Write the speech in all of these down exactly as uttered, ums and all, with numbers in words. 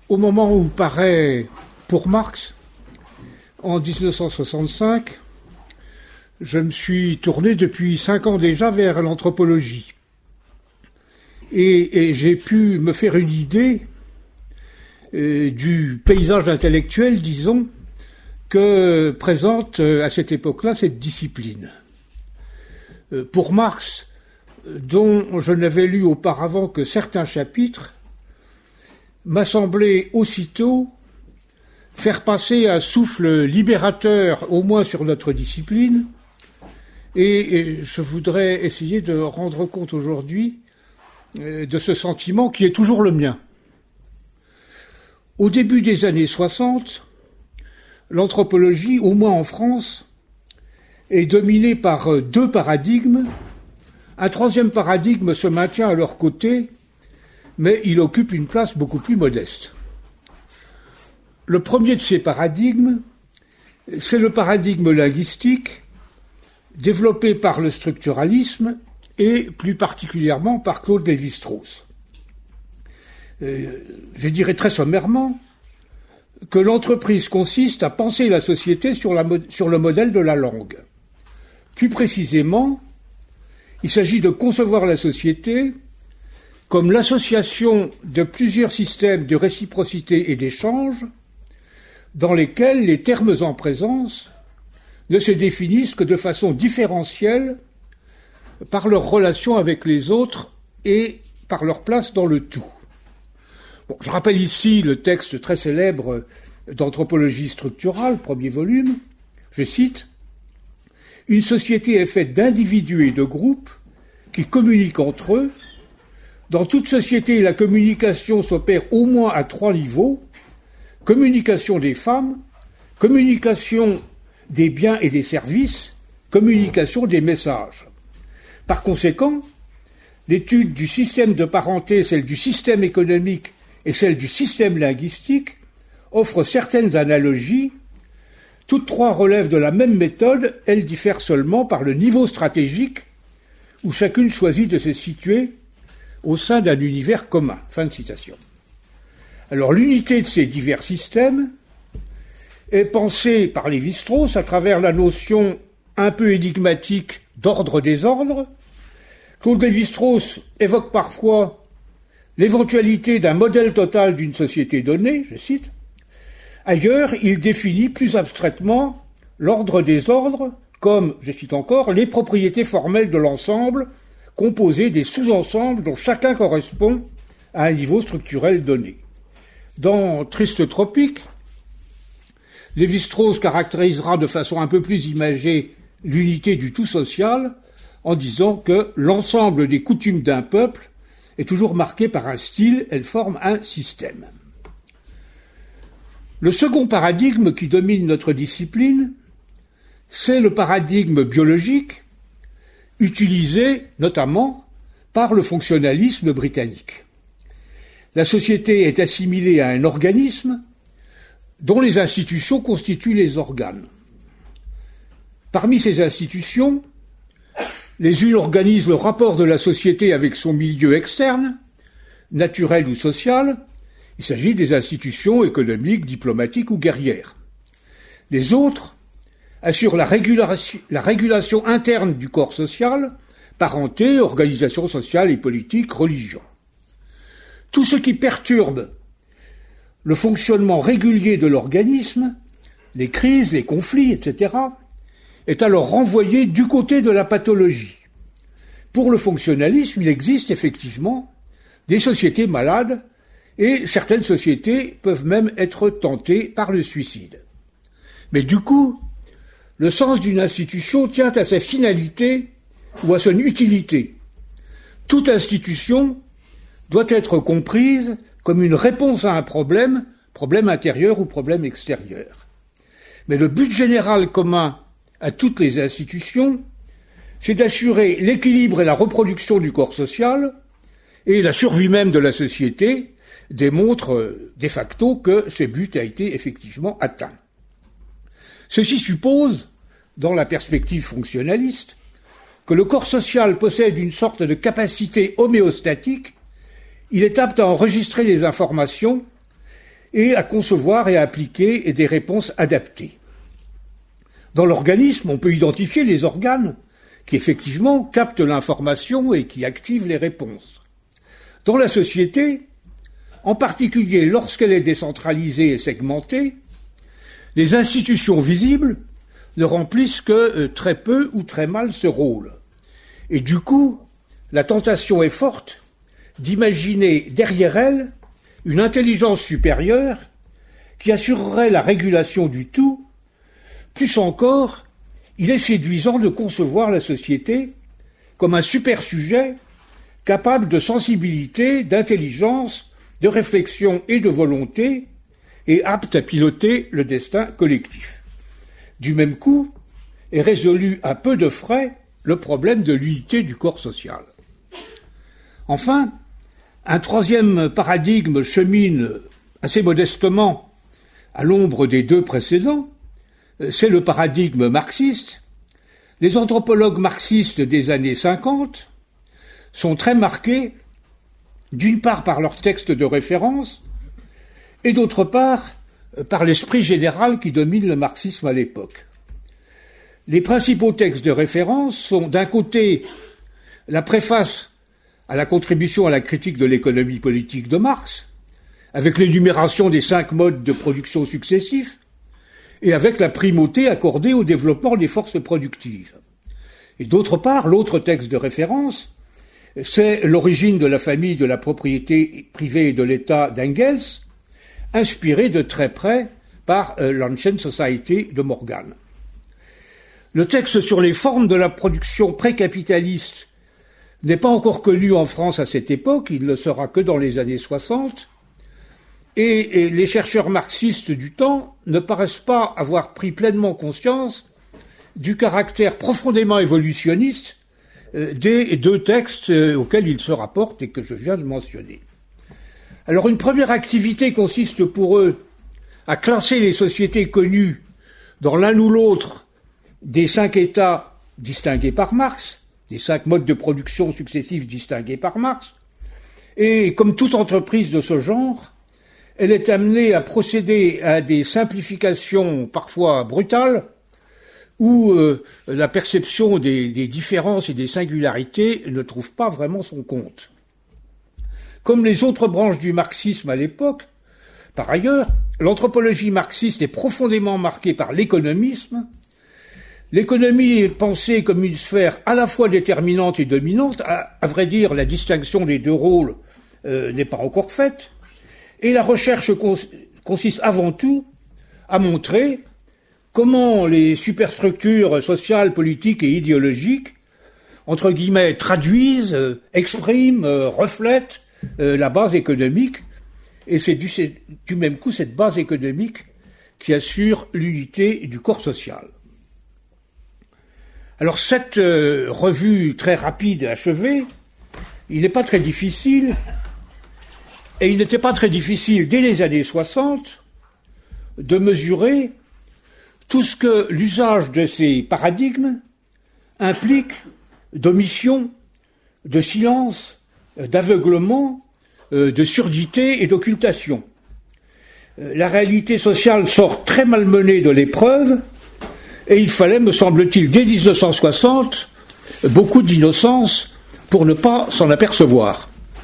au moment où paraît Pour Marx, en dix-neuf cent soixante-cinq, je me suis tourné depuis cinq ans déjà vers l'anthropologie. Et, et j'ai pu me faire une idée euh, du paysage intellectuel, disons, que présente euh, à cette époque-là cette discipline. Euh, pour Marx, dont je n'avais lu auparavant que certains chapitres, m'a semblé aussitôt faire passer un souffle libérateur, au moins sur notre discipline, et, et je voudrais essayer de rendre compte aujourd'hui euh, de ce sentiment qui est toujours le mien. Au début des années soixante, l'anthropologie, au moins en France, est dominée par euh, deux paradigmes. Un troisième paradigme se maintient à leur côté, mais il occupe une place beaucoup plus modeste. Le premier de ces paradigmes, c'est le paradigme linguistique, développé par le structuralisme et plus particulièrement par Claude Lévi-Strauss. Euh, je dirais très sommairement que l'entreprise consiste à penser la société sur, la, sur le modèle de la langue. Plus précisément, il s'agit de concevoir la société comme l'association de plusieurs systèmes de réciprocité et d'échange dans lesquels les termes en présence ne se définissent que de façon différentielle par leur relation avec les autres et par leur place dans le tout. Bon, je rappelle ici le texte très célèbre d'Anthropologie structurale, premier volume. Je cite « Une société est faite d'individus et de groupes qui communiquent entre eux. Dans toute société, la communication s'opère au moins à trois niveaux. Communication des femmes, communication des biens et des services, communication des messages. Par conséquent, l'étude du système de parenté, celle du système économique et celle du système linguistique offre certaines analogies. Toutes trois relèvent de la même méthode, elles diffèrent seulement par le niveau stratégique où chacune choisit de se situer au sein d'un univers commun. » Fin de citation. Alors l'unité de ces divers systèmes est pensée par Lévi-Strauss à travers la notion un peu énigmatique d'ordre-désordre. Claude Lévi-Strauss évoque parfois l'éventualité d'un modèle total d'une société donnée, je cite. Ailleurs, il définit plus abstraitement l'ordre des ordres comme, je cite encore, les propriétés formelles de l'ensemble composées des sous-ensembles dont chacun correspond à un niveau structurel donné. Dans Triste Tropique, Lévi-Strauss caractérisera de façon un peu plus imagée l'unité du tout social en disant que l'ensemble des coutumes d'un peuple est toujours marqué par un style, elle forme un système. Le second paradigme qui domine notre discipline, c'est le paradigme biologique, utilisé notamment par le fonctionnalisme britannique. La société est assimilée à un organisme dont les institutions constituent les organes. Parmi ces institutions, les unes organisent le rapport de la société avec son milieu externe, naturel ou social. Il s'agit des institutions économiques, diplomatiques ou guerrières. Les autres assurent la régulation, la régulation interne du corps social, parenté, organisation sociale et politique, religion. Tout ce qui perturbe le fonctionnement régulier de l'organisme, les crises, les conflits, et cetera, est alors renvoyé du côté de la pathologie. Pour le fonctionnalisme, il existe effectivement des sociétés malades et certaines sociétés peuvent même être tentées par le suicide. Mais du coup, le sens d'une institution tient à sa finalité ou à son utilité. Toute institution doit être comprise comme une réponse à un problème, problème intérieur ou problème extérieur. Mais le but général commun à toutes les institutions, c'est d'assurer l'équilibre et la reproduction du corps social, et la survie même de la société démontre de facto que ce but a été effectivement atteint. Ceci suppose, dans la perspective fonctionnaliste, que le corps social possède une sorte de capacité homéostatique. Il est apte à enregistrer les informations et à concevoir et à appliquer des réponses adaptées. Dans l'organisme, on peut identifier les organes qui effectivement captent l'information et qui activent les réponses. Dans la société, en particulier lorsqu'elle est décentralisée et segmentée, les institutions visibles ne remplissent que très peu ou très mal ce rôle. Et du coup, la tentation est forte d'imaginer derrière elles une intelligence supérieure qui assurerait la régulation du tout. Plus encore, il est séduisant de concevoir la société comme un super-sujet capable de sensibilité, d'intelligence, de réflexion et de volonté, et apte à piloter le destin collectif. Du même coup, est résolu à peu de frais le problème de l'unité du corps social. Enfin, un troisième paradigme chemine assez modestement à l'ombre des deux précédents, c'est le paradigme marxiste. Les anthropologues marxistes des années cinquante sont très marqués, d'une part par leurs textes de référence, et d'autre part par l'esprit général qui domine le marxisme à l'époque. Les principaux textes de référence sont d'un côté la préface à la contribution à la critique de l'économie politique de Marx, avec l'énumération des cinq modes de production successifs, et avec la primauté accordée au développement des forces productives. Et d'autre part, l'autre texte de référence, c'est l'origine de la famille de la propriété privée et de l'État d'Engels, inspiré de très près par euh, l'Ancient Society de Morgan. Le texte sur les formes de la production précapitaliste n'est pas encore connu en France à cette époque, il ne sera que dans les années soixante, et, et les chercheurs marxistes du temps ne paraissent pas avoir pris pleinement conscience du caractère profondément évolutionniste euh, des deux textes euh, auxquels ils se rapportent et que je viens de mentionner. Alors une première activité consiste pour eux à classer les sociétés connues dans l'un ou l'autre des cinq états distingués par Marx, des cinq modes de production successifs distingués par Marx, et comme toute entreprise de ce genre, elle est amenée à procéder à des simplifications parfois brutales, où euh, la perception des, des différences et des singularités ne trouve pas vraiment son compte. Comme les autres branches du marxisme à l'époque, par ailleurs, l'anthropologie marxiste est profondément marquée par l'économisme. L'économie est pensée comme une sphère à la fois déterminante et dominante. À, à vrai dire, la distinction des deux rôles euh, n'est pas encore faite. Et la recherche cons- consiste avant tout à montrer comment les superstructures sociales, politiques et idéologiques, entre guillemets, traduisent, euh, expriment, euh, reflètent euh, la base économique. Et c'est du, c'est du même coup cette base économique qui assure l'unité du corps social. Alors cette euh, revue très rapide et achevée, il n'est pas très difficile, et il n'était pas très difficile dès les années soixante de mesurer tout ce que l'usage de ces paradigmes implique d'omission, de silence, d'aveuglement, euh, de surdité et d'occultation. Euh, la réalité sociale sort très malmenée de l'épreuve, et il fallait, me semble-t-il, dès dix-neuf cent soixante, beaucoup d'innocence pour ne pas s'en apercevoir.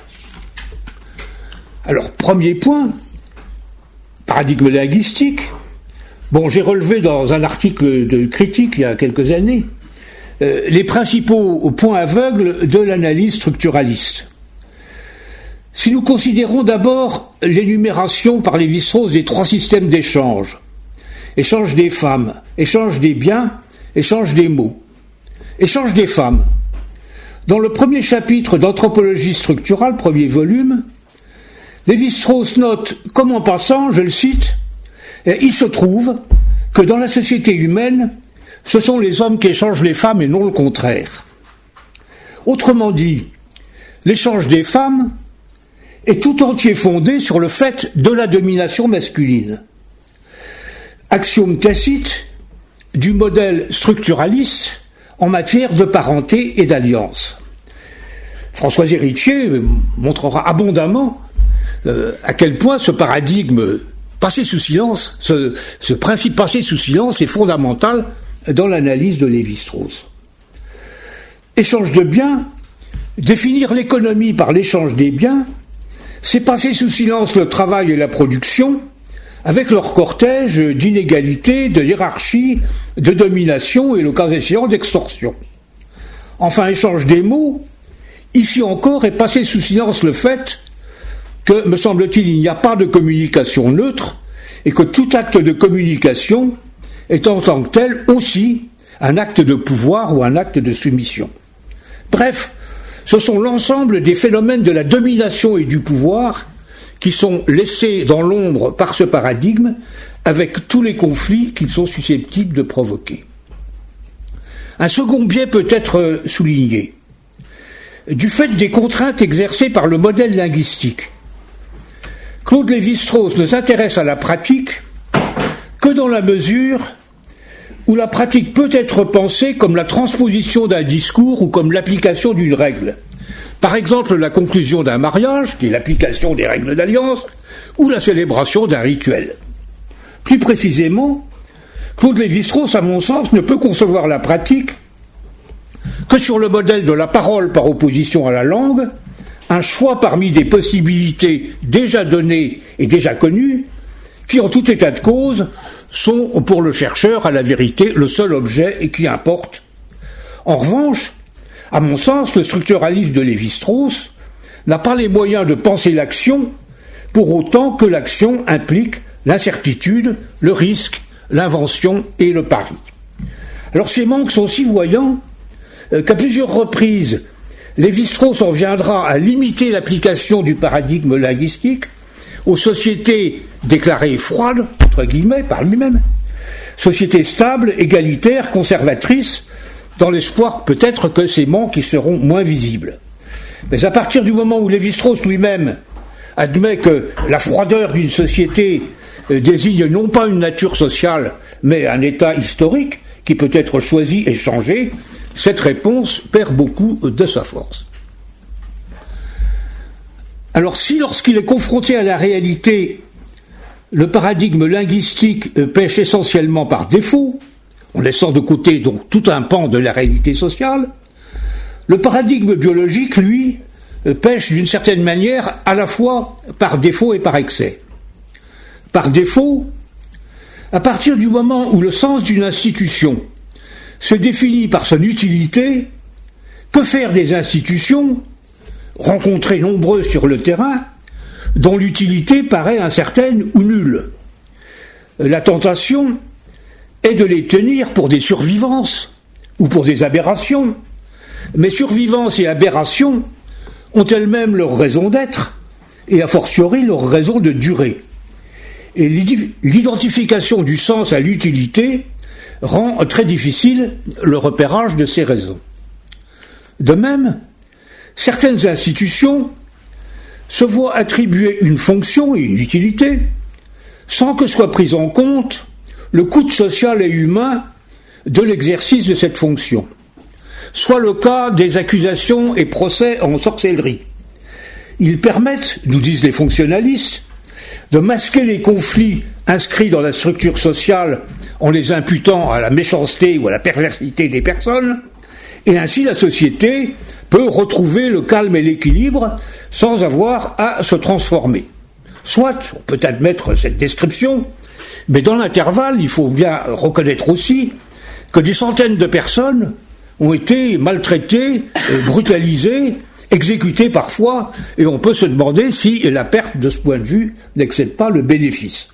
Alors, premier point, paradigme linguistique. Bon, j'ai relevé dans un article de critique il y a quelques années euh, les principaux points aveugles de l'analyse structuraliste. Si nous considérons d'abord l'énumération par Lévi-Strauss des trois systèmes d'échange, échange des femmes, échange des biens, échange des mots. Échange des femmes. Dans le premier chapitre d'Anthropologie structurale, premier volume, Lévi-Strauss note, comme en passant, je le cite, « Il se trouve que dans la société humaine, ce sont les hommes qui échangent les femmes et non le contraire. » Autrement dit, l'échange des femmes est tout entier fondé sur le fait de la domination masculine. Axiome tacite du modèle structuraliste en matière de parenté et d'alliance. François Héritier montrera abondamment euh, à quel point ce paradigme passer sous silence, ce, ce principe passé sous silence est fondamental dans l'analyse de Lévi-Strauss. Échange de biens, définir l'économie par l'échange des biens, c'est passer sous silence le travail et la production, avec leur cortège d'inégalités, de hiérarchie, de domination et le cas échéant d'extorsion. Enfin, échange des mots, ici encore est passé sous silence le fait que, me semble-t-il, il n'y a pas de communication neutre et que tout acte de communication est en tant que tel aussi un acte de pouvoir ou un acte de soumission. Bref, ce sont l'ensemble des phénomènes de la domination et du pouvoir qui sont laissés dans l'ombre par ce paradigme avec tous les conflits qu'ils sont susceptibles de provoquer. Un second biais peut être souligné. Du fait des contraintes exercées par le modèle linguistique, Claude Lévi-Strauss ne s'intéresse à la pratique que dans la mesure où la pratique peut être pensée comme la transposition d'un discours ou comme l'application d'une règle. Par exemple, la conclusion d'un mariage, qui est l'application des règles d'alliance, ou la célébration d'un rituel. Plus précisément, Claude Lévi-Strauss, à mon sens, ne peut concevoir la pratique que sur le modèle de la parole par opposition à la langue, un choix parmi des possibilités déjà données et déjà connues, qui, en tout état de cause, sont, pour le chercheur, à la vérité, le seul objet et qui importe. En revanche, à mon sens, le structuralisme de Lévi-Strauss n'a pas les moyens de penser l'action pour autant que l'action implique l'incertitude, le risque, l'invention et le pari. Alors ces manques sont si voyants euh, qu'à plusieurs reprises, Lévi-Strauss en viendra à limiter l'application du paradigme linguistique aux sociétés déclarées froides, entre guillemets, par lui-même, sociétés stables, égalitaires, conservatrices, dans l'espoir peut-être que ces manques y seront moins visibles. Mais à partir du moment où Lévi-Strauss lui-même admet que la froideur d'une société euh, désigne non pas une nature sociale, mais un état historique qui peut être choisi et changé, cette réponse perd beaucoup de sa force. Alors si, lorsqu'il est confronté à la réalité, le paradigme linguistique pêche essentiellement par défaut, en laissant de côté donc tout un pan de la réalité sociale, le paradigme biologique, lui, pêche d'une certaine manière à la fois par défaut et par excès. Par défaut, à partir du moment où le sens d'une institution se définit par son utilité, que faire des institutions, rencontrées nombreuses sur le terrain, dont l'utilité paraît incertaine ou nulle? La tentation est de les tenir pour des survivances ou pour des aberrations, mais survivances et aberrations ont elles-mêmes leur raison d'être et a fortiori leur raison de durer. Et l'identification du sens à l'utilité rend très difficile le repérage de ces raisons. De même, certaines institutions se voient attribuer une fonction et une utilité sans que soit pris en compte le coût social et humain de l'exercice de cette fonction. Soit le cas des accusations et procès en sorcellerie. Ils permettent, nous disent les fonctionnalistes, de masquer les conflits inscrits dans la structure sociale en les imputant à la méchanceté ou à la perversité des personnes, et ainsi la société peut retrouver le calme et l'équilibre sans avoir à se transformer. Soit, on peut admettre cette description, mais dans l'intervalle, il faut bien reconnaître aussi que des centaines de personnes ont été maltraitées, brutalisées, exécutées parfois, et on peut se demander si la perte de ce point de vue n'excède pas le bénéfice.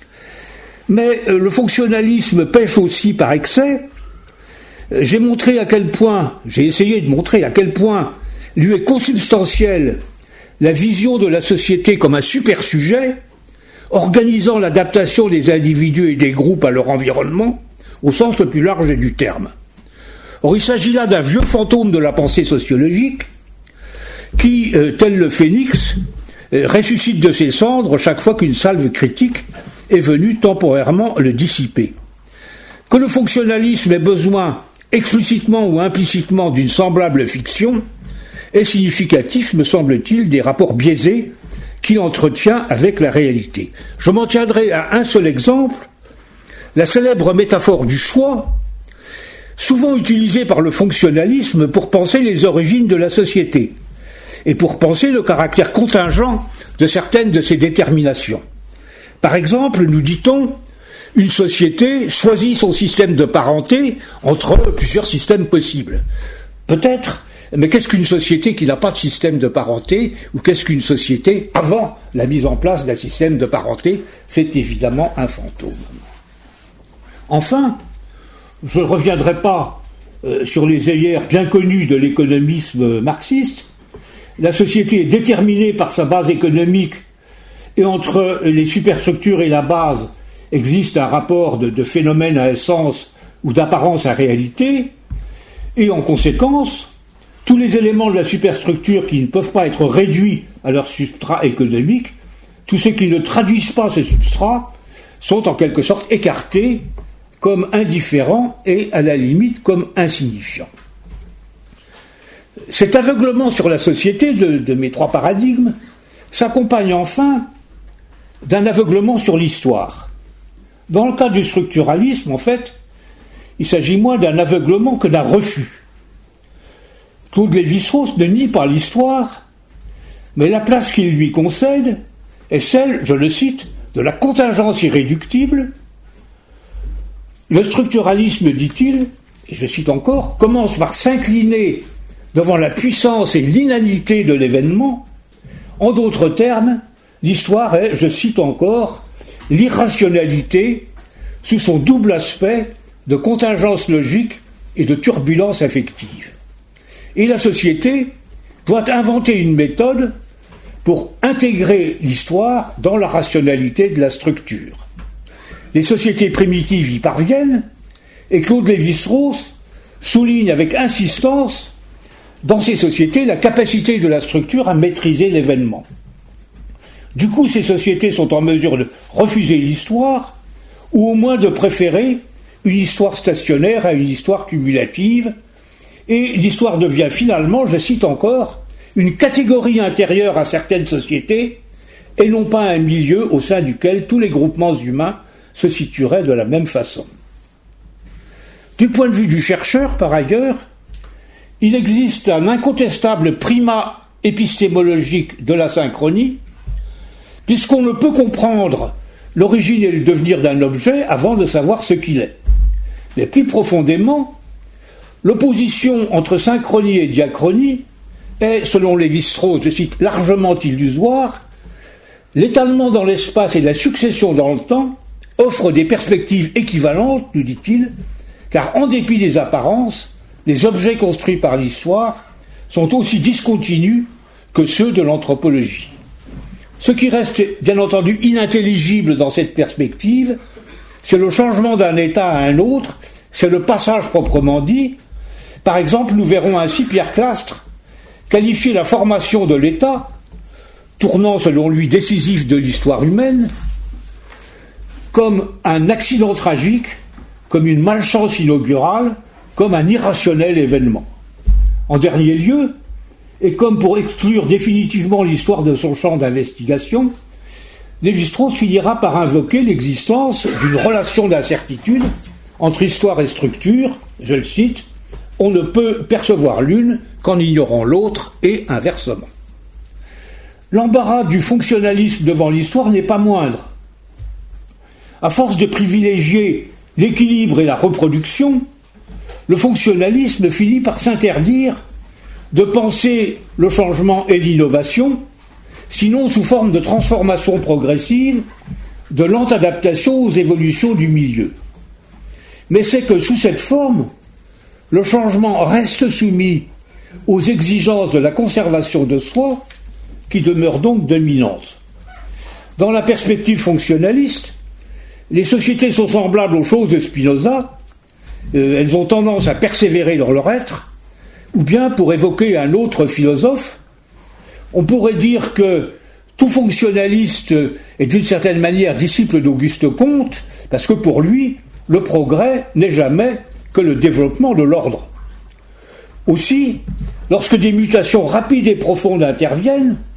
Mais le fonctionnalisme pêche aussi par excès. J'ai montré à quel point, j'ai essayé de montrer à quel point lui est consubstantielle la vision de la société comme un super sujet, organisant l'adaptation des individus et des groupes à leur environnement, au sens le plus large du terme. Or, il s'agit là d'un vieux fantôme de la pensée sociologique qui, euh, tel le phénix, euh, ressuscite de ses cendres chaque fois qu'une salve critique est venue temporairement le dissiper. Que le fonctionnalisme ait besoin, explicitement ou implicitement, d'une semblable fiction est significatif, me semble-t-il, des rapports biaisés qu'il entretient avec la réalité. Je m'en tiendrai à un seul exemple, la célèbre métaphore du choix, souvent utilisée par le fonctionnalisme pour penser les origines de la société et pour penser le caractère contingent de certaines de ses déterminations. Par exemple, nous dit-on, une société choisit son système de parenté entre plusieurs systèmes possibles. Peut-être, mais qu'est-ce qu'une société qui n'a pas de système de parenté, ou qu'est-ce qu'une société avant la mise en place d'un système de parenté? C'est évidemment un fantôme. Enfin, je ne reviendrai pas euh, sur les œillères bien connues de l'économisme marxiste. La société est déterminée par sa base économique, et entre les superstructures et la base existe un rapport de, de phénomène à essence ou d'apparence à réalité, et en conséquence, tous les éléments de la superstructure qui ne peuvent pas être réduits à leur substrat économique, tous ceux qui ne traduisent pas ce substrat, sont en quelque sorte écartés comme indifférents et à la limite comme insignifiants. Cet aveuglement sur la société de, de mes trois paradigmes s'accompagne enfin d'un aveuglement sur l'histoire. Dans le cas du structuralisme, en fait, il s'agit moins d'un aveuglement que d'un refus. Claude Lévi-Strauss ne nie pas l'histoire, mais la place qu'il lui concède est celle, je le cite, de la contingence irréductible. Le structuralisme, dit-il, et je cite encore, commence par s'incliner devant la puissance et l'inanité de l'événement. En d'autres termes, l'histoire est, je cite encore, l'irrationalité sous son double aspect de contingence logique et de turbulence affective. Et la société doit inventer une méthode pour intégrer l'histoire dans la rationalité de la structure. Les sociétés primitives y parviennent, et Claude Lévi-Strauss souligne avec insistance dans ces sociétés la capacité de la structure à maîtriser l'événement. Du coup, ces sociétés sont en mesure de refuser l'histoire, ou au moins de préférer une histoire stationnaire à une histoire cumulative, et l'histoire devient finalement, je cite encore, une catégorie intérieure à certaines sociétés, et non pas un milieu au sein duquel tous les groupements humains se situeraient de la même façon. Du point de vue du chercheur, par ailleurs, il existe un incontestable primat épistémologique de la synchronie, puisqu'on ne peut comprendre l'origine et le devenir d'un objet avant de savoir ce qu'il est. Mais plus profondément, l'opposition entre synchronie et diachronie est, selon Lévi-Strauss, je cite, largement illusoire. L'étalement dans l'espace et la succession dans le temps offrent des perspectives équivalentes, nous dit-il, car en dépit des apparences, les objets construits par l'histoire sont aussi discontinus que ceux de l'anthropologie. Ce qui reste bien entendu inintelligible dans cette perspective, c'est le changement d'un état à un autre, c'est le passage proprement dit. Par exemple, nous verrons ainsi Pierre Clastres qualifier la formation de l'État, tournant selon lui décisif de l'histoire humaine, comme un accident tragique, comme une malchance inaugurale, comme un irrationnel événement. En dernier lieu, et comme pour exclure définitivement l'histoire de son champ d'investigation, Lévi-Strauss finira par invoquer l'existence d'une relation d'incertitude entre histoire et structure, je le cite, « On ne peut percevoir l'une qu'en ignorant l'autre et inversement ». L'embarras du fonctionnalisme devant l'histoire n'est pas moindre. À force de privilégier l'équilibre et la reproduction, le fonctionnalisme finit par s'interdire de penser le changement et l'innovation, sinon sous forme de transformation progressive, de lente adaptation aux évolutions du milieu. Mais c'est que sous cette forme, le changement reste soumis aux exigences de la conservation de soi, qui demeurent donc dominantes. Dans la perspective fonctionnaliste, les sociétés sont semblables aux choses de Spinoza, euh, elles ont tendance à persévérer dans leur être, ou bien, pour évoquer un autre philosophe, on pourrait dire que tout fonctionnaliste est d'une certaine manière disciple d'Auguste Comte, parce que pour lui, le progrès n'est jamais que le développement de l'ordre. Aussi, lorsque des mutations rapides et profondes interviennent,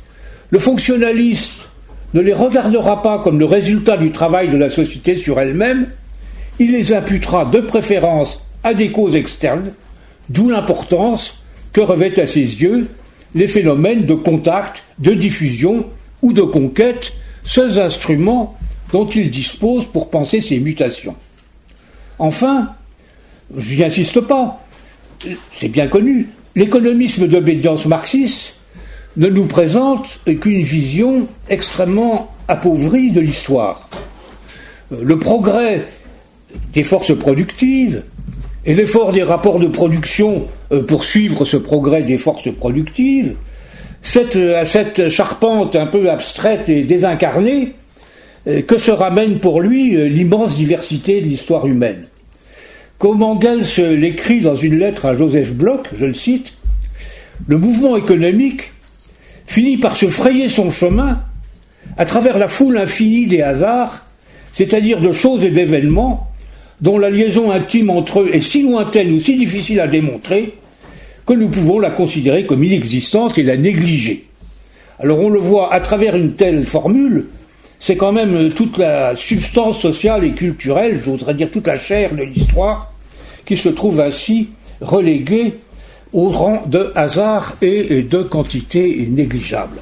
Le fonctionnaliste ne les regardera pas comme le résultat du travail de la société sur elle-même, il les imputera de préférence à des causes externes, d'où l'importance que revêtent à ses yeux les phénomènes de contact, de diffusion ou de conquête, seuls instruments dont il dispose pour penser ces mutations. Enfin, je n'y insiste pas, c'est bien connu, l'économisme d'obédience marxiste ne nous présente qu'une vision extrêmement appauvrie de l'histoire. Le progrès des forces productives et l'effort des rapports de production pour suivre ce progrès des forces productives, cette, à cette charpente un peu abstraite et désincarnée, que se ramène pour lui l'immense diversité de l'histoire humaine. Comme Engels l'écrit dans une lettre à Joseph Bloch, je le cite, « Le mouvement économique finit par se frayer son chemin à travers la foule infinie des hasards, c'est-à-dire de choses et d'événements dont la liaison intime entre eux est si lointaine ou si difficile à démontrer que nous pouvons la considérer comme inexistante et la négliger. » Alors on le voit à travers une telle formule, c'est quand même toute la substance sociale et culturelle, j'oserais dire toute la chair de l'histoire, qui se trouve ainsi reléguée au rang de hasard et de quantité négligeable.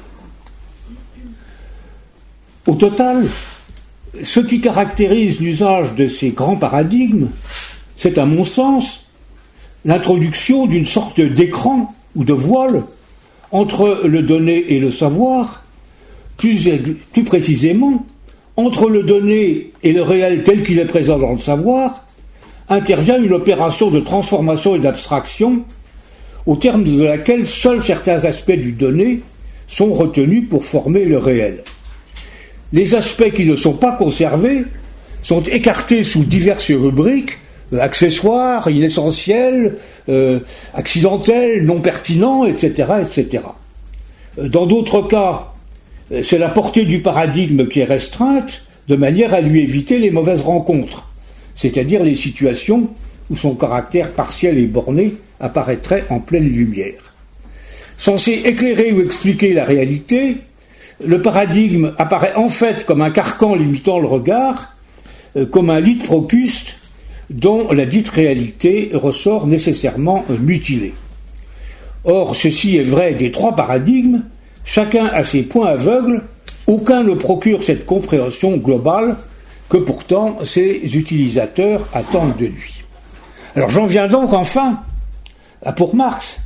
Au total, ce qui caractérise l'usage de ces grands paradigmes, c'est à mon sens l'introduction d'une sorte d'écran ou de voile entre le donné et le savoir, plus, plus précisément, entre le donné et le réel tel qu'il est présent dans le savoir, intervient une opération de transformation et d'abstraction au terme de laquelle seuls certains aspects du donné sont retenus pour former le réel. Les aspects qui ne sont pas conservés sont écartés sous diverses rubriques, euh, accessoires, inessentiels, euh, accidentels, non pertinents, et cetera, et cetera. Dans d'autres cas, c'est la portée du paradigme qui est restreinte, de manière à lui éviter les mauvaises rencontres, c'est-à-dire les situations où son caractère partiel et borné apparaîtrait en pleine lumière. Censé éclairer ou expliquer la réalité, le paradigme apparaît en fait comme un carcan limitant le regard, comme un lit de Procuste dont la dite réalité ressort nécessairement mutilée. Or, ceci est vrai des trois paradigmes, chacun a ses points aveugles, aucun ne procure cette compréhension globale que pourtant ses utilisateurs attendent de lui. Alors j'en viens donc enfin à pour Marx,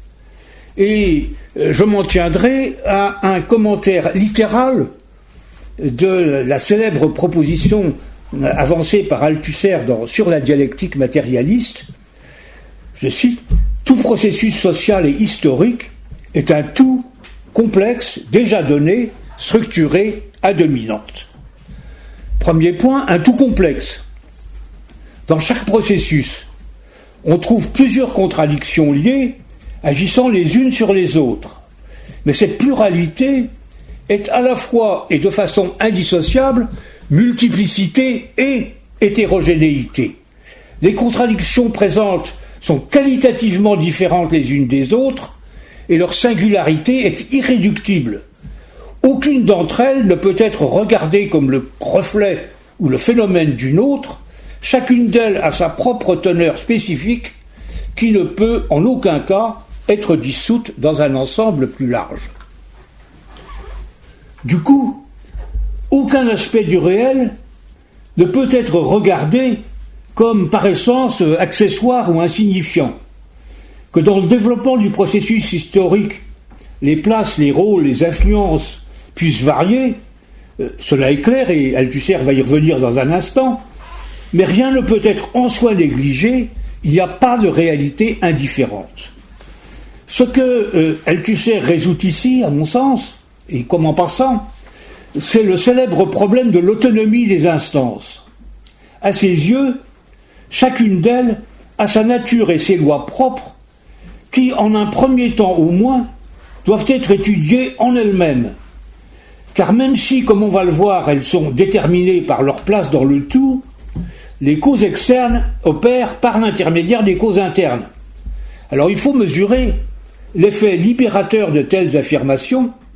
et je m'en tiendrai à un commentaire littéral de la célèbre proposition avancée par Althusser dans, sur la dialectique matérialiste. Je cite, « Tout processus social et historique est un tout complexe, déjà donné, structuré, à dominante. » Premier point, un tout complexe. Dans chaque processus, on trouve plusieurs contradictions liées, agissant les unes sur les autres. Mais cette pluralité est à la fois et de façon indissociable multiplicité et hétérogénéité. Les contradictions présentes sont qualitativement différentes les unes des autres et leur singularité est irréductible. Aucune d'entre elles ne peut être regardée comme le reflet ou le phénomène d'une autre, chacune d'elles a sa propre teneur spécifique qui ne peut en aucun cas être dissoute dans un ensemble plus large. Du coup, aucun aspect du réel ne peut être regardé comme par essence accessoire ou insignifiant. Que dans le développement du processus historique, les places, les rôles, les influences puissent varier, euh, cela est clair et Althusser va y revenir dans un instant, mais rien ne peut être en soi négligé, il n'y a pas de réalité indifférente. Ce que euh, Althusser résout ici, à mon sens, et comme en passant, c'est le célèbre problème de l'autonomie des instances. À ses yeux, chacune d'elles a sa nature et ses lois propres qui, en un premier temps au moins, doivent être étudiées en elles-mêmes. Car même si, comme on va le voir, elles sont déterminées par leur place dans le tout, les causes externes opèrent par l'intermédiaire des causes internes. Alors il faut mesurer l'effet libérateur de telles affirmations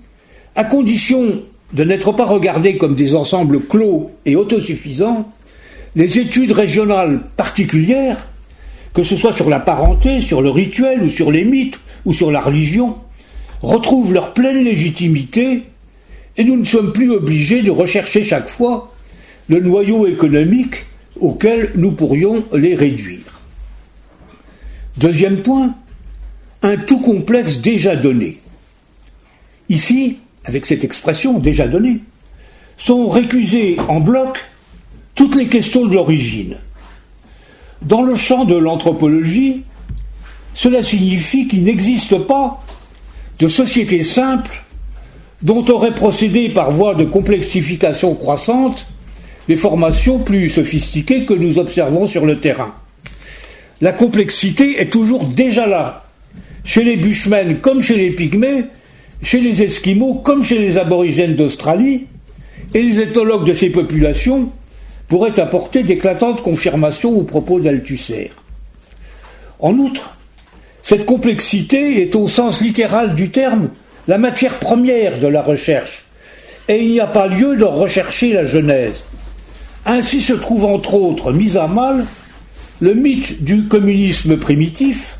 À condition de n'être pas regardés comme des ensembles clos et autosuffisants, les études régionales particulières, que ce soit sur la parenté, sur le rituel ou sur les mythes ou sur la religion, retrouvent leur pleine légitimité et nous ne sommes plus obligés de rechercher chaque fois le noyau économique auquel nous pourrions les réduire. Deuxième point, un tout complexe déjà donné. Ici, avec cette expression déjà donnée, sont récusées en bloc toutes les questions de l'origine. Dans le champ de l'anthropologie, cela signifie qu'il n'existe pas de société simple dont auraient procédé par voie de complexification croissante les formations plus sophistiquées que nous observons sur le terrain. La complexité est toujours déjà là, chez les Bushmen comme chez les Pygmées, chez les Esquimaux comme chez les aborigènes d'Australie, et les ethnologues de ces populations pourraient apporter d'éclatantes confirmations aux propos d'Althusser. En outre, cette complexité est au sens littéral du terme la matière première de la recherche, et il n'y a pas lieu de rechercher la genèse. Ainsi se trouve entre autres mis à mal le mythe du communisme primitif,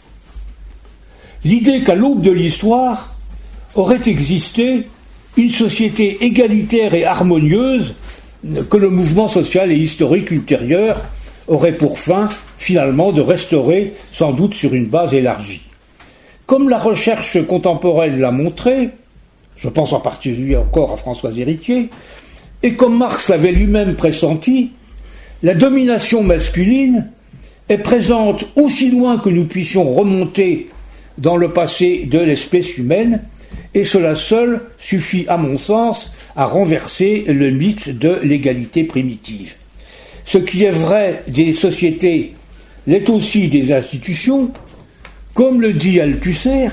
l'idée qu'à l'aube de l'histoire aurait existé une société égalitaire et harmonieuse que le mouvement social et historique ultérieur aurait pour fin, finalement, de restaurer, sans doute sur une base élargie. Comme la recherche contemporaine l'a montré, je pense en particulier encore à François Héritier, et comme Marx l'avait lui-même pressenti, la domination masculine est présente aussi loin que nous puissions remonter dans le passé de l'espèce humaine, et cela seul suffit, à mon sens, à renverser le mythe de l'égalité primitive. Ce qui est vrai des sociétés l'est aussi des institutions. Comme le dit Althusser,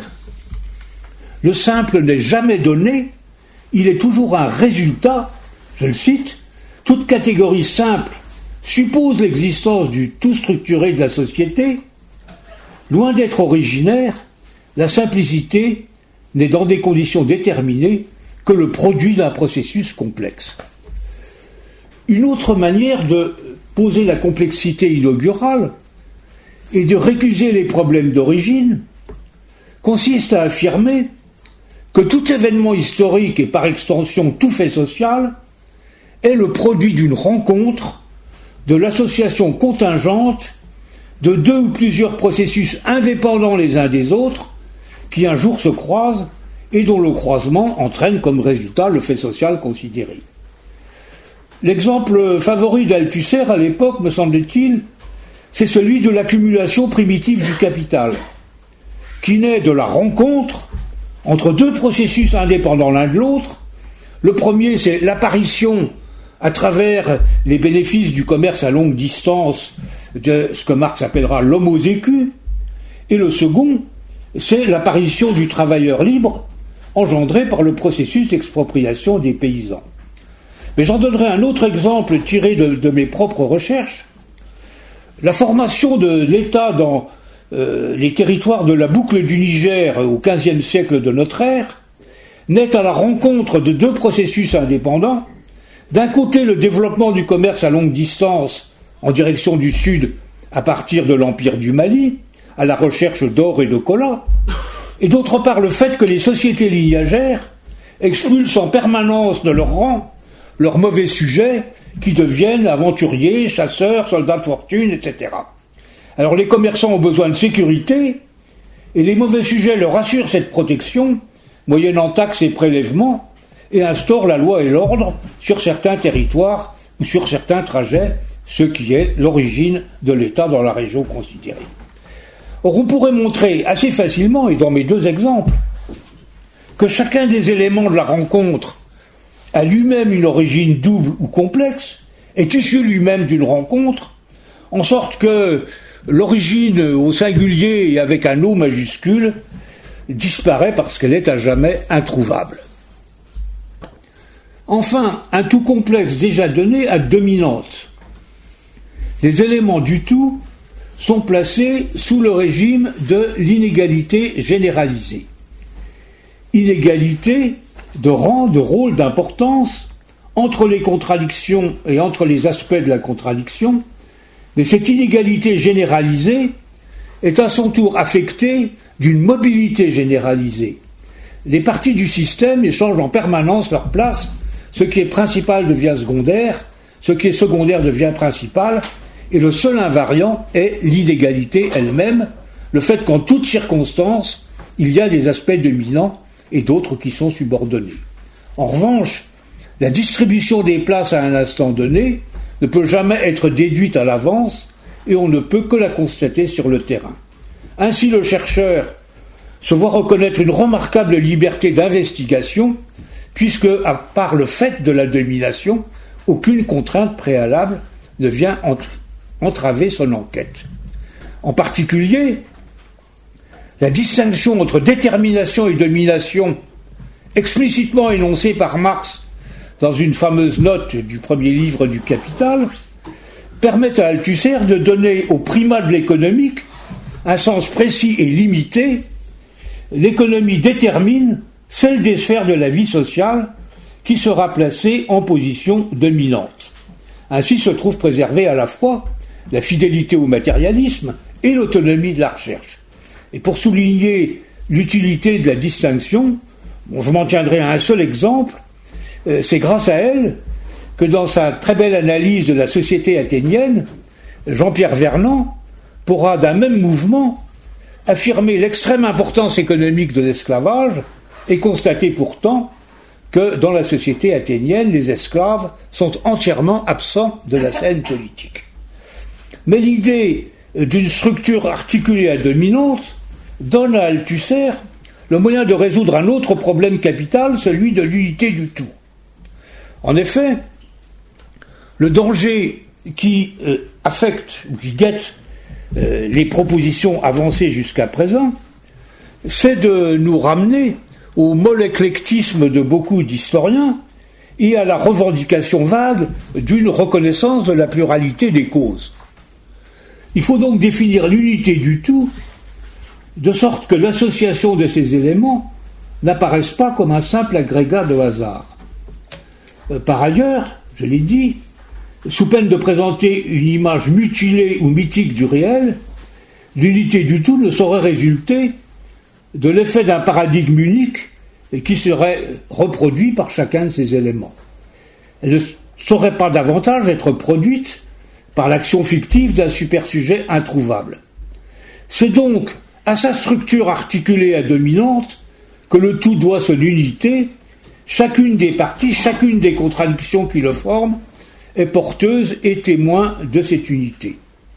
le simple n'est jamais donné, il est toujours un résultat, je le cite, toute catégorie simple suppose l'existence du tout structuré de la société. Loin d'être originaire, la simplicité n'est dans des conditions déterminées que le produit d'un processus complexe. Une autre manière de poser la complexité inaugurale et de récuser les problèmes d'origine consiste à affirmer que tout événement historique et par extension tout fait social est le produit d'une rencontre, de l'association contingente de deux ou plusieurs processus indépendants les uns des autres qui un jour se croisent et dont le croisement entraîne comme résultat le fait social considéré. L'exemple favori d'Althusser à l'époque, me semble-t-il, c'est celui de l'accumulation primitive du capital, qui naît de la rencontre entre deux processus indépendants l'un de l'autre. Le premier, c'est l'apparition, à travers les bénéfices du commerce à longue distance, de ce que Marx appellera l'homo sécu, et le second, c'est l'apparition du travailleur libre, engendré par le processus d'expropriation des paysans. Mais j'en donnerai un autre exemple tiré de, de mes propres recherches. La formation de l'État dans euh, les territoires de la boucle du Niger au quinzième siècle de notre ère naît à la rencontre de deux processus indépendants. D'un côté, le développement du commerce à longue distance en direction du sud à partir de l'Empire du Mali, à la recherche d'or et de cola, et d'autre part le fait que les sociétés lignagères expulsent en permanence de leur rang leurs mauvais sujets qui deviennent aventuriers, chasseurs, soldats de fortune, et cetera. Alors les commerçants ont besoin de sécurité, et les mauvais sujets leur assurent cette protection, moyennant taxes et prélèvements, et instaurent la loi et l'ordre sur certains territoires ou sur certains trajets, ce qui est l'origine de l'État dans la région considérée. Or, on pourrait montrer assez facilement, et dans mes deux exemples, que chacun des éléments de la rencontre a lui-même une origine double ou complexe, est issu lui-même d'une rencontre, en sorte que l'origine au singulier et avec un O majuscule disparaît parce qu'elle est à jamais introuvable. Enfin, un tout complexe déjà donné a dominante. Les éléments du tout sont placés sous le régime de l'inégalité généralisée. Inégalité de rang, de rôle, d'importance entre les contradictions et entre les aspects de la contradiction, mais cette inégalité généralisée est à son tour affectée d'une mobilité généralisée. Les parties du système échangent en permanence leur place, ce qui est principal devient secondaire, ce qui est secondaire devient principal, et le seul invariant est l'inégalité elle-même, le fait qu'en toutes circonstances, il y a des aspects dominants et d'autres qui sont subordonnés. En revanche, la distribution des places à un instant donné ne peut jamais être déduite à l'avance et on ne peut que la constater sur le terrain. Ainsi, le chercheur se voit reconnaître une remarquable liberté d'investigation puisque, à part le fait de la domination, aucune contrainte préalable ne vient entraver son enquête. En particulier, la distinction entre détermination et domination, explicitement énoncée par Marx dans une fameuse note du premier livre du Capital, permet à Althusser de donner au primat de l'économique un sens précis et limité. L'économie détermine celle des sphères de la vie sociale qui sera placée en position dominante. Ainsi se trouve préservée à la fois la fidélité au matérialisme et l'autonomie de la recherche. Et pour souligner l'utilité de la distinction, bon, je m'en tiendrai à un seul exemple, euh, c'est grâce à elle que dans sa très belle analyse de la société athénienne, Jean-Pierre Vernant pourra d'un même mouvement affirmer l'extrême importance économique de l'esclavage et constater pourtant que dans la société athénienne, les esclaves sont entièrement absents de la scène politique. Mais l'idée d'une structure articulée à dominante donne à Althusser le moyen de résoudre un autre problème capital, celui de l'unité du tout. En effet, le danger qui euh, affecte ou qui guette euh, les propositions avancées jusqu'à présent, c'est de nous ramener au molle éclectisme de beaucoup d'historiens et à la revendication vague d'une reconnaissance de la pluralité des causes. Il faut donc définir l'unité du tout de sorte que l'association de ces éléments n'apparaisse pas comme un simple agrégat de hasard. Par ailleurs, je l'ai dit, sous peine de présenter une image mutilée ou mythique du réel, l'unité du tout ne saurait résulter de l'effet d'un paradigme unique et qui serait reproduit par chacun de ces éléments. Elle ne saurait pas davantage être produite par l'action fictive d'un supersujet introuvable. C'est donc à sa structure articulée et dominante que le tout doit son unité. Chacune des parties, chacune des contradictions qui le forment est porteuse et témoin de cette unité.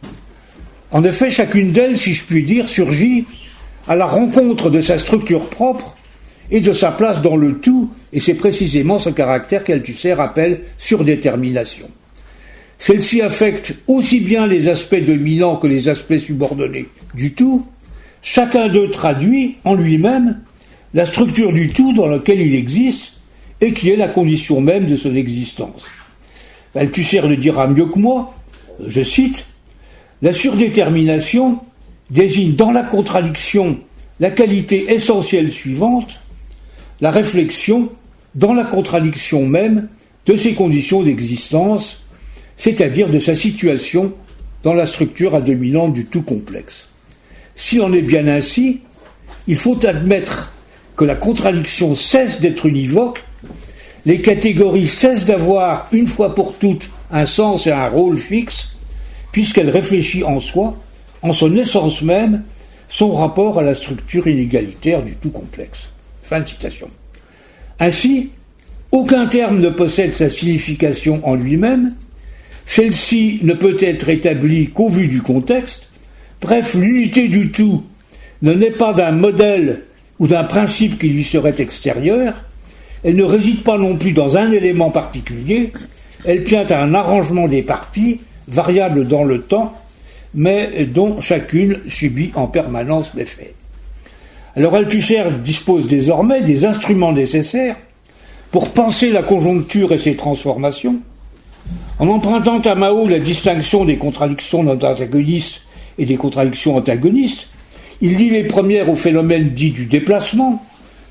En effet, chacune d'elles, si je puis dire, surgit à la rencontre de sa structure propre et de sa place dans le tout, et c'est précisément ce caractère qu'Althusser appelle surdétermination. Celle-ci affecte aussi bien les aspects dominants que les aspects subordonnés du tout. Chacun d'eux traduit en lui-même la structure du tout dans laquelle il existe et qui est la condition même de son existence. Althusser le dira mieux que moi, je cite, « La surdétermination désigne dans la contradiction la qualité essentielle suivante, la réflexion dans la contradiction même de ses conditions d'existence, c'est-à-dire de sa situation dans la structure dominante du tout complexe. S'il en est bien ainsi, il faut admettre que la contradiction cesse d'être univoque, les catégories cessent d'avoir une fois pour toutes un sens et un rôle fixe, puisqu'elle réfléchit en soi, en son essence même, son rapport à la structure inégalitaire du tout complexe. » Fin de citation. Ainsi, aucun terme ne possède sa signification en lui-même, celle-ci ne peut être établie qu'au vu du contexte. Bref, l'unité du tout ne naît pas d'un modèle ou d'un principe qui lui serait extérieur, elle ne réside pas non plus dans un élément particulier, elle tient à un arrangement des parties, variable dans le temps, mais dont chacune subit en permanence l'effet. Alors Althusser dispose désormais des instruments nécessaires pour penser la conjoncture et ses transformations, en empruntant à Mao la distinction des contradictions antagonistes et des contradictions antagonistes. Il lie les premières au phénomène dit du déplacement,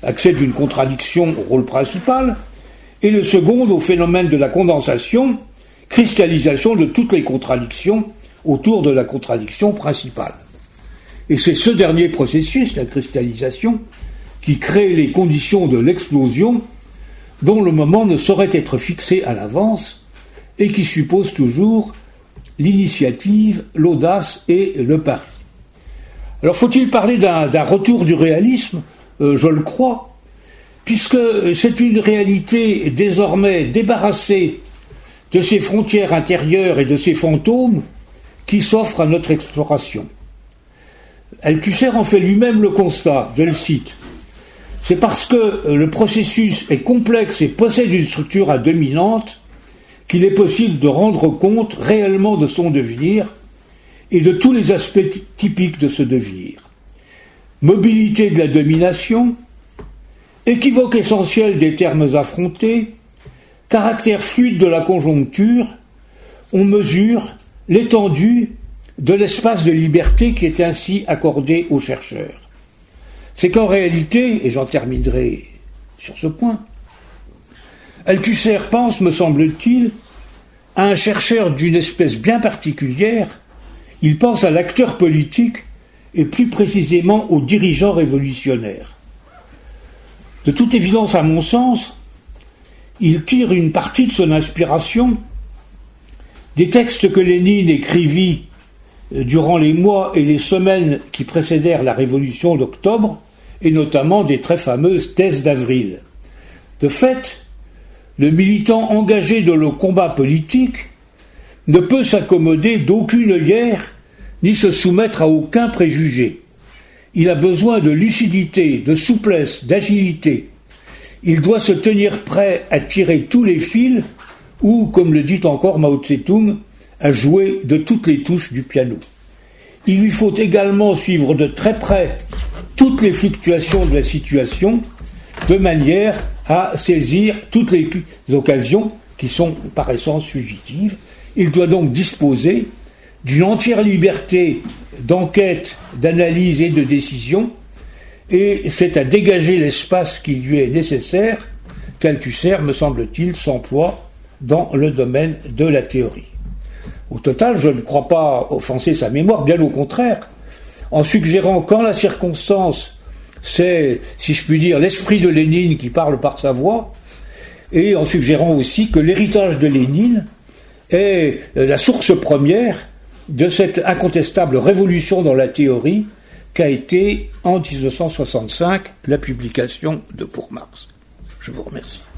accède une contradiction au rôle principal, et le second au phénomène de la condensation, cristallisation de toutes les contradictions autour de la contradiction principale. Et c'est ce dernier processus, la cristallisation, qui crée les conditions de l'explosion dont le moment ne saurait être fixé à l'avance et qui suppose toujours l'initiative, l'audace et le pari. Alors faut-il parler d'un, d'un retour du réalisme ? euh, Je le crois, puisque c'est une réalité désormais débarrassée de ses frontières intérieures et de ses fantômes qui s'offrent à notre exploration. Althusser en fait lui-même le constat, je le cite. C'est parce que le processus est complexe et possède une structure indominante qu'il est possible de rendre compte réellement de son devenir et de tous les aspects typiques de ce devenir. Mobilité de la domination, équivoque essentiel des termes affrontés, caractère fluide de la conjoncture, on mesure l'étendue de l'espace de liberté qui est ainsi accordé aux chercheurs. C'est qu'en réalité, et j'en terminerai sur ce point, Althusser pense, me semble-t-il, à un chercheur d'une espèce bien particulière. Il pense à l'acteur politique et plus précisément aux dirigeants révolutionnaires. De toute évidence, à mon sens, il tire une partie de son inspiration des textes que Lénine écrivit durant les mois et les semaines qui précédèrent la révolution d'octobre, et notamment des très fameuses thèses d'avril. De fait, le militant engagé dans le combat politique ne peut s'accommoder d'aucune œillère ni se soumettre à aucun préjugé. Il a besoin de lucidité, de souplesse, d'agilité. Il doit se tenir prêt à tirer tous les fils ou, comme le dit encore Mao Tse-tung, à jouer de toutes les touches du piano. Il lui faut également suivre de très près toutes les fluctuations de la situation, de manière à saisir toutes les occasions qui sont par essence fugitives. Il doit donc disposer d'une entière liberté d'enquête, d'analyse et de décision, et c'est à dégager l'espace qui lui est nécessaire qu'Althusser, me semble-t-il, s'emploie dans le domaine de la théorie. Au total, je ne crois pas offenser sa mémoire, bien au contraire, en suggérant qu'en la circonstance, c'est, si je puis dire, l'esprit de Lénine qui parle par sa voix, et en suggérant aussi que l'héritage de Lénine est la source première de cette incontestable révolution dans la théorie qu'a été, en dix-neuf cent soixante-cinq, la publication de Pour Marx. Je vous remercie.